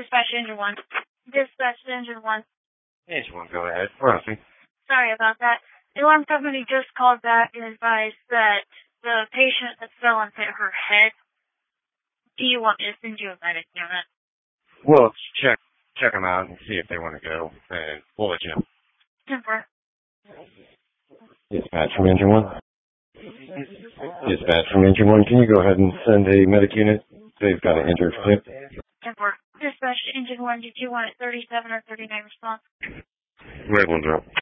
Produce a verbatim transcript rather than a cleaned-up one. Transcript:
Dispatch Engine one. Dispatch Engine one. Engine one, go ahead. Roughly. Sorry about that. The alarm company just called back and advised that the patient that fell and hit her head. Do you want me to send you a medic unit? Well, check check them out and see if they want to go, and we'll let you know. Temper. Dispatch from Engine one. Dispatch from Engine one, can you go ahead and send a medic unit? They've got an injured foot. Temper. Dispatch to Engine one, did you want it thirty-seven or thirty-nine response? Red one's up.